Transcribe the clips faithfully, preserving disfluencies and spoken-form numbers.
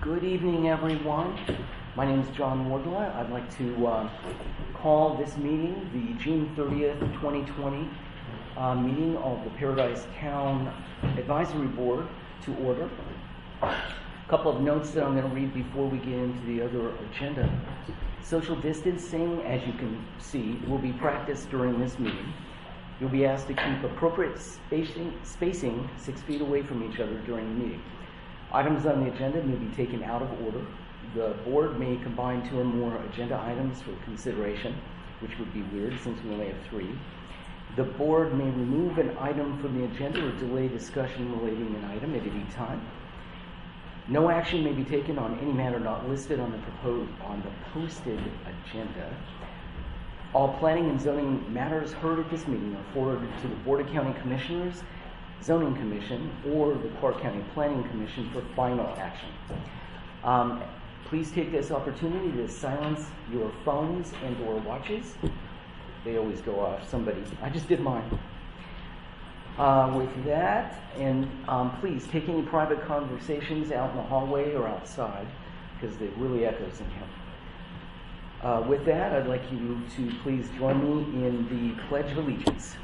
Good evening, everyone. My name is John Wardlaw. I'd like to uh, call this meeting the June thirtieth, twenty twenty uh, meeting of the Paradise Town Advisory Board to order. A couple of notes that I'm going to read before we get into the other agenda. Social distancing, as you can see, will be practiced during this meeting. You'll be asked to keep appropriate spacing, spacing six feet away from each other during the meeting. Items on the agenda may be taken out of order. The board may combine two or more agenda items for consideration, which would be weird since we only have three. The board may remove an item from the agenda or delay discussion relating an item at any time. No action may be taken on any matter not listed on the proposed on the posted agenda. All planning and zoning matters heard at this meeting are forwarded to the Board of County Commissioners, Zoning Commission, or the Clark County Planning Commission for final action. Um, please take this opportunity to silence your phones and or watches. They always go off. Somebody, I just did mine. Uh, with that, and um, please take any private conversations out in the hallway or outside, because it really echoes in here. Uh, with that, I'd like you to please join me in the Pledge of Allegiance.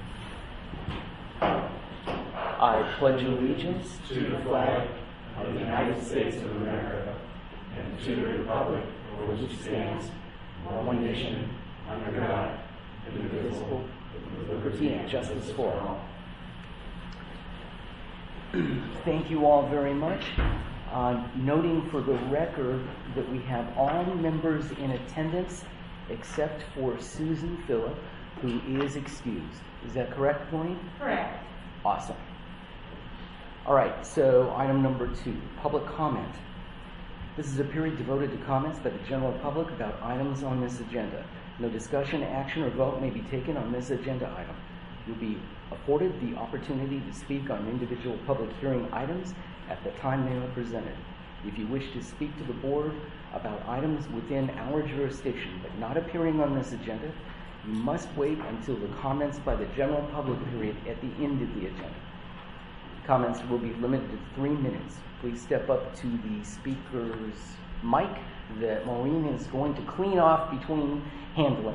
I pledge allegiance to the flag of the United States of America and to the republic for which it stands, one nation, under God, indivisible, with liberty and justice for all. Thank you all very much. Uh, noting for the record that we have all members in attendance except for Susan Phillip, who is excused. Is that correct, Maureen? Correct. Awesome. All right, so item number two, public comment. This is a period devoted to comments by the general public about items on this agenda. No discussion, action, or vote may be taken on this agenda item. You'll be afforded the opportunity to speak on individual public hearing items at the time they are presented. If you wish to speak to the board about items within our jurisdiction but not appearing on this agenda, you must wait until the comments by the general public period at the end of the agenda. Comments will be limited to three minutes. Please step up to the speaker's mic that Maureen is going to clean off between handling.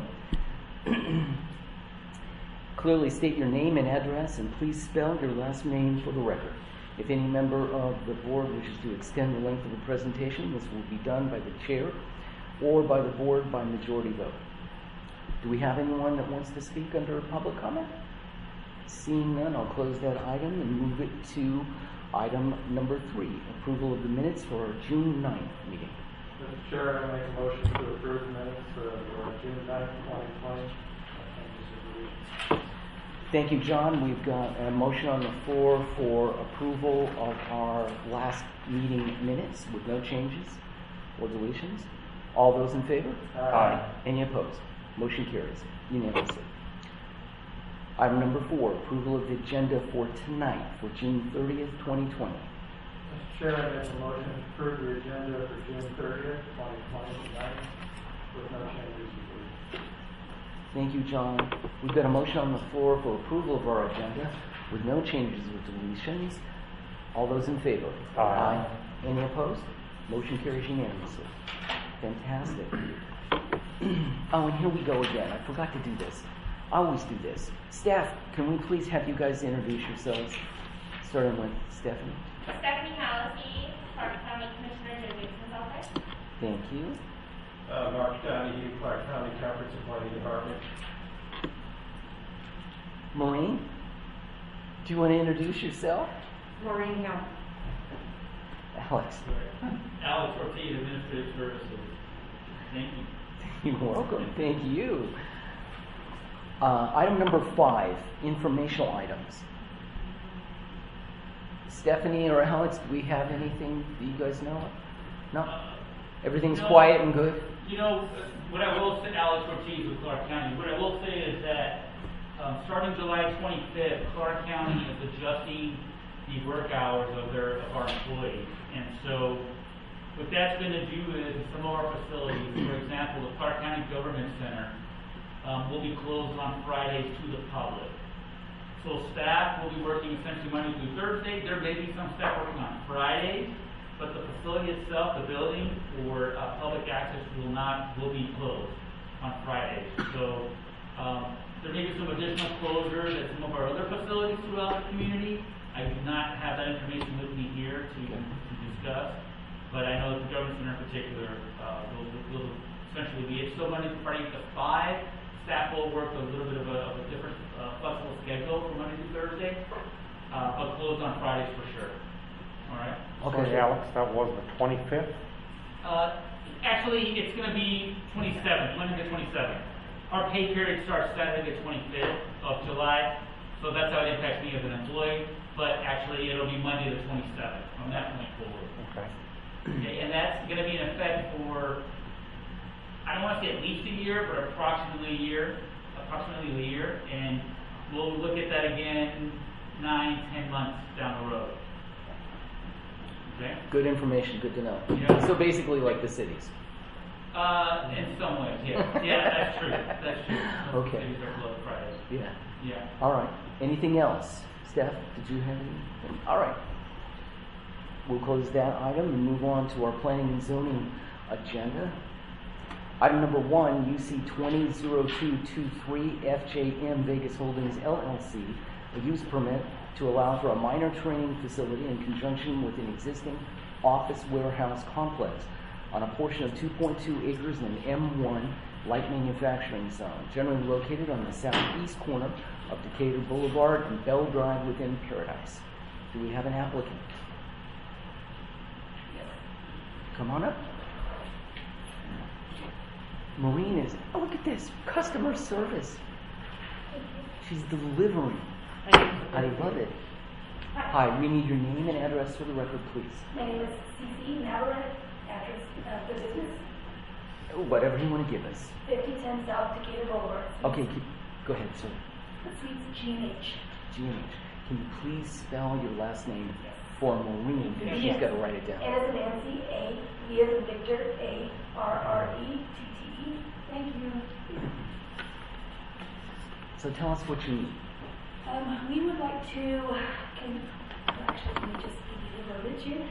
Clearly state your name and address, and please spell your last name for the record. If any member of the board wishes to extend the length of the presentation, this will be done by the chair or by the board by majority vote. Do we have anyone that wants to speak under public comment? Seeing none, I'll close that item and move it to item number three, approval of the minutes for our June ninth meeting. Mister Chair, I make a motion to approve the minutes for our June ninth, twenty twenty. Thank you, John. We've got a motion on the floor for approval of our last meeting minutes with no changes or deletions. All those in favor? Aye. Aye. Any opposed? Motion carries unanimously. Item number four, approval of the agenda for tonight for June thirtieth, twenty twenty. Mister Chair, I make a motion to approve the agenda for June thirtieth, twenty twenty tonight with no changes. Thank you, John. We've got a motion on the floor for approval of our agenda with no changes or deletions. All those in favor? Aye. Aye. Any opposed? Motion carries unanimously. Fantastic. Oh, and here we go again. I forgot to do this. I always do this. Staff, can we please have you guys introduce yourselves? Starting with Stephanie. Stephanie Hallisey, Clark County Commissioner Nuisance's Office. Thank you. Uh, Mark Donahue, Clark County Comprehensive Planning Department. Maureen, do you want to introduce yourself? Maureen Hill. Alex. Alex Ortiz, Administrative Services. Thank you. You're welcome. Thank you. Uh, item number five, informational items. Stephanie or Alex, do we have anything that you guys know of? No? Uh, Everything's no, quiet and good? You know, what I will say, Alex Ortiz with Clark County, what I will say is that um, starting July twenty-fifth, Clark County is adjusting the work hours of their of our employees. And so what that's going to do is some of our facilities, for example, the Clark County Government Center, um, will be closed on Fridays to the public. So staff will be working essentially Monday through Thursday. There may be some staff working on Fridays, but the facility facility itself, the building, for uh, public access will not, will be closed on Fridays. So um, there may be some additional closures at some of our other facilities throughout the community. I do not have that information with me here to, to discuss, but I know that the government center in particular uh, will, will essentially be, it's still Monday through Friday to five. Staff will work a little bit of a, of a different uh, flexible schedule from Monday through Thursday, uh, but closed on Fridays for sure. All right. Okay. So, Alex, that was the twenty-fifth? Uh, actually, it's going to be twenty-seventh, Monday the twenty-seventh. Our pay period starts Saturday the twenty-fifth of July, so that's how it impacts me as an employee. But actually, it'll be Monday the twenty-seventh from that point forward. Okay. Okay, and that's going to be in effect for, I don't want to say at least a year, but approximately a year, approximately a year, and we'll look at that again nine, ten months down the road. Okay? Good information, good to know. Yeah. So basically like the cities. Uh, in some ways, yeah. Yeah, that's true. That's true. Some Okay. cities are closed Fridays. Yeah. Yeah. All right. Anything else? Steph, did you have anything? All right. We'll close that item and move on to our planning and zoning agenda. Item number one, U C twenty oh two twenty-three F J M Vegas Holdings L L C, a use permit to allow for a minor training facility in conjunction with an existing office warehouse complex on a portion of two point two acres in an M one light manufacturing zone, generally located on the southeast corner of Decatur Boulevard and Bell Drive within Paradise. Do we have an applicant? Come on up. Maureen is, oh, look at this, customer service. She's delivering. I love it. Hi, we need your name and address for the record, please. My name is Cece Navarrete, address of the business, Whatever you want to give us. fifty ten South Decatur Boulevard. Okay, keep, go ahead, sir. Suites G and H. G and H. Can you please spell your last name for Maureen? Because she's Yes. got to write it N down. as in Nancy, A, V as in Victor, A, R R E, T T E. Thank you. So tell us what you need. Um, we would like to, can, actually, let me just give you the verbiage here.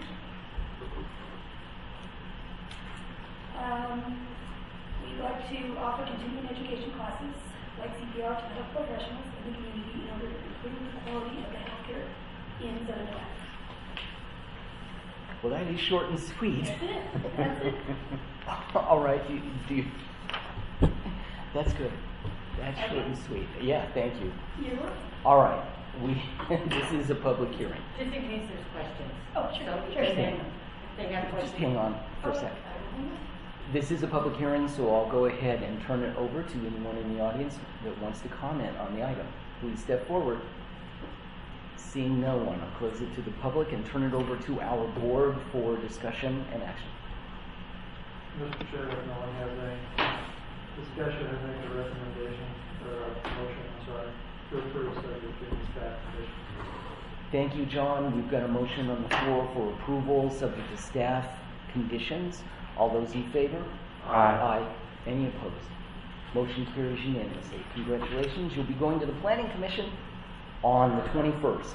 Um, we'd like to offer continuing education classes like C P R to health professionals in the community in order to improve the quality of the healthcare in Southern Nevada. Well, that is short and sweet. That's it. That's it. All right, do you, do you, that's good. That's short and sweet. Yeah, thank you. You're welcome. All right, we, this is a public hearing. Just in case there's questions. Oh, sure, So, sure. and then if they have Just questions. hang on for a second. This is a public hearing, so I'll go ahead and turn it over to anyone in the audience that wants to comment on the item. Please step forward. Seeing no one, I'll close it to the public and turn it over to our board for discussion and action. Mister Chair, if no one has any discussion, I make a recommendation, or a motion, I'm sorry, to approve subject to the staff conditions. Thank you, John. We've got a motion on the floor for approval, subject to staff conditions. All those in favor? Aye. Aye. Any opposed? Motion carries unanimously. Congratulations. You'll be going to the Planning Commission on the twenty-first.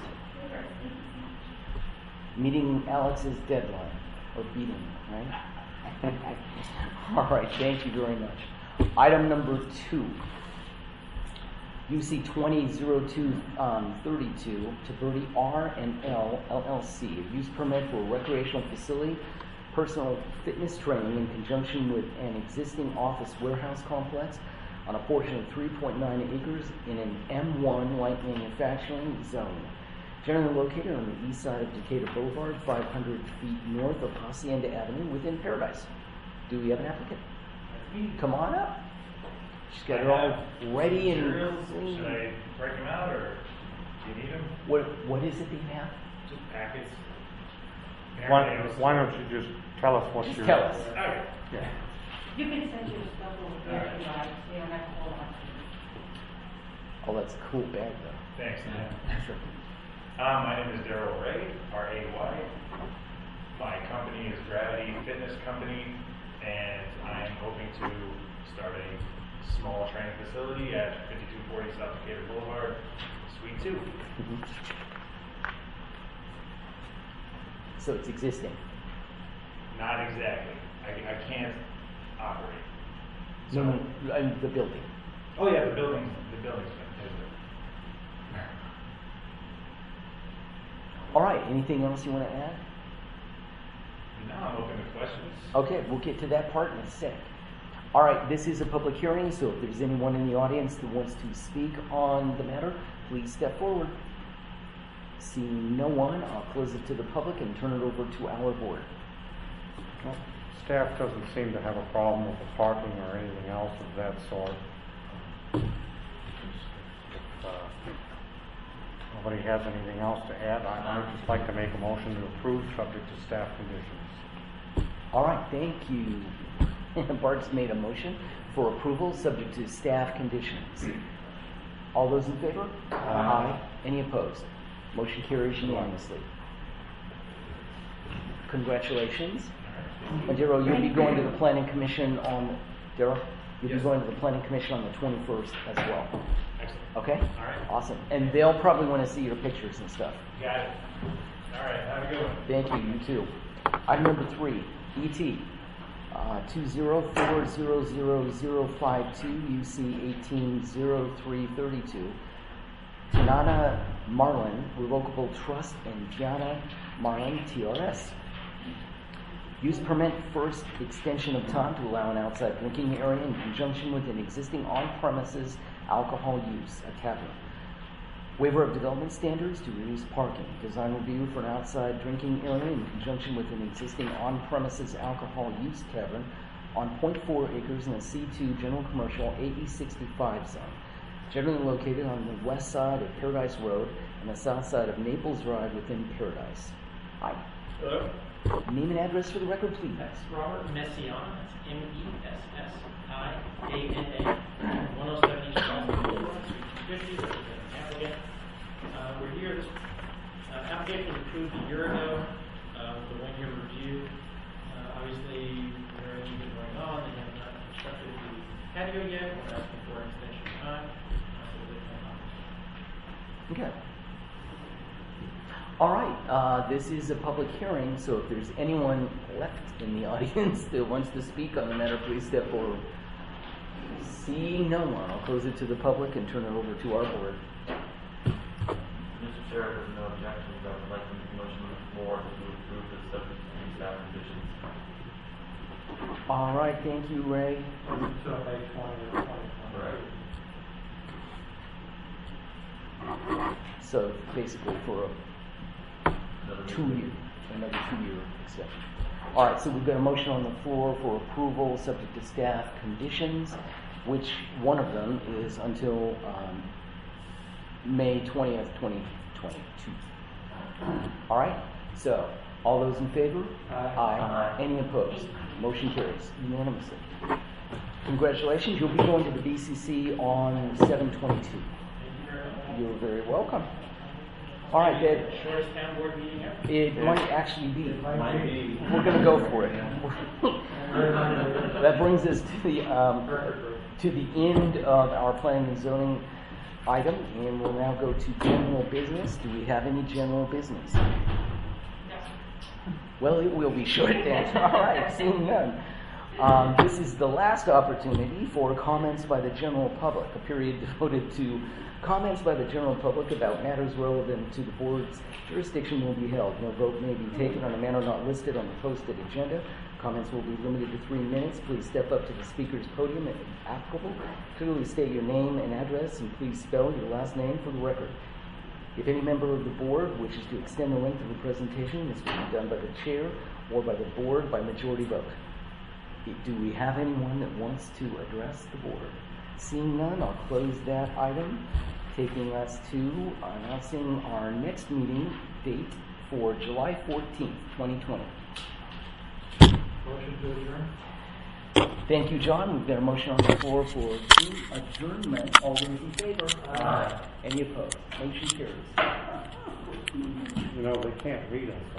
Meeting Alex's deadline, or beating, right? All right, thank you very much. Item number two. U C twenty oh two thirty-two to thirty R and L L L C, a use permit for a recreational facility, personal fitness training in conjunction with an existing office warehouse complex on a portion of three point nine acres in an M one light manufacturing zone, generally located on the east side of Decatur Boulevard, five hundred feet north of Hacienda Avenue within Paradise. Do we have an applicant? Come on up. She's got it all ready and Materials. clean. Should I break them out, or do you need them? What, what is it that you have? Just packets. Why, Everything else- why don't you just tell us what Just you're... tell us. Okay. Yeah. You can send your stuff over there if you like, so you don't have to hold on to it. Oh, that's a cool bag, though. Thanks. Sure. Um, my name is Daryl Ray, R A Y. My company is Gravity Fitness Company, and I am hoping to start a small training facility at fifty-two forty South Decatur Boulevard, Suite two. So it's existing. Not exactly. I, I can't operate. No, no, uh, the building. Oh yeah, the building, the building's fantastic. All right, anything else you want to add? No, I'm open to questions. Okay, we'll get to that part in a sec. All right, this is a public hearing, so if there's anyone in the audience that wants to speak on the matter, please step forward. Seeing no one, I'll close it to the public and turn it over to our board. Well, staff doesn't seem to have a problem with the parking or anything else of that sort. If uh, nobody has anything else to add, I- I'd just like to make a motion to approve subject to staff conditions. All right, thank you. Bart's made a motion for approval subject to staff conditions. All those in favor? Aye. Any opposed? Motion carries unanimously. Congratulations. And Darryl, you'll be going to the planning commission on, Darryl? You'll Yes. be going to the planning commission on the twenty-first as well. Excellent. Okay? All right. Awesome. And they'll probably want to see your pictures and stuff. Got it. All right, have a good one. Thank you, you too. Item number three, E T, uh, two zero four zero zero zero five two, U C eighteen zero three thirty-two. Tanana Marlin, Revocable Trust, and Gianna Marlin, T R S. Use permit first extension of time to allow an outside drinking area in conjunction with an existing on-premises alcohol use, a tavern. Waiver of development standards to reduce parking. Design review for an outside drinking area in conjunction with an existing on-premises alcohol use tavern on zero point four acres in a C two general commercial A E sixty-five zone, generally located on the west side of Paradise Road and the south side of Naples Drive within Paradise. Hi. Hello, Name and address for the record, please. that's Robert Messiaen, that's M E S S I A N A, one oh seven East Boston Boulevard, Suite fifty, representing the applicant. Uh, we're here, this, uh, application was approved a year ago, uh, with a one-year review. Uh, obviously, there are anything going on, they have not constructed the patio yet, we're asking for an extension of time, uh, so they can, uh, Okay. All right, uh, this is a public hearing, so if there's anyone left in the audience that wants to speak on the matter, please step forward. Seeing no one, I'll close it to the public and turn it over to our board. Mister Chair, there's no objections. I would like to make a motion on the floor to approve the subject to staff conditions. All right, thank you, Ray. Until May twentieth, twenty twenty-three. So basically for a Another two meeting. year, another two year extension. All right, so we've got a motion on the floor for approval subject to staff conditions, which one of them is until um, May twentieth, twenty twenty-two. All right, so all those in favor? Aye. Aye. Any opposed? Motion carries unanimously. Congratulations, you'll be going to the B C C on seven twenty-two. thank you very much. You're very welcome. All right, Dad. Shortest town board meeting ever. It might actually be. Might be. We're going to go for it. That brings us to the um, to the end of our planning and zoning item, and we'll now go to general business. Do we have any general business? Well, it will be short then. All right, seeing none. Um, this is the last opportunity for comments by the general public, a period devoted to comments by the general public about matters relevant to the board's jurisdiction will be held. No vote may be taken on a matter not listed on the posted agenda. Comments will be limited to three minutes. Please step up to the speaker's podium if applicable. Clearly state your name and address, and please spell your last name for the record. If any member of the board wishes to extend the length of the presentation, this will be done by the chair or by the board by majority vote. Do we have anyone that wants to address the board? Seeing none, I'll close that item, taking us to announcing our next meeting date for July fourteenth, twenty twenty. Motion to adjourn? Thank you, John. We've got a motion on the floor for adjournment. All those in favor? Aye. Any opposed? Motion carries. You know, they can't read us.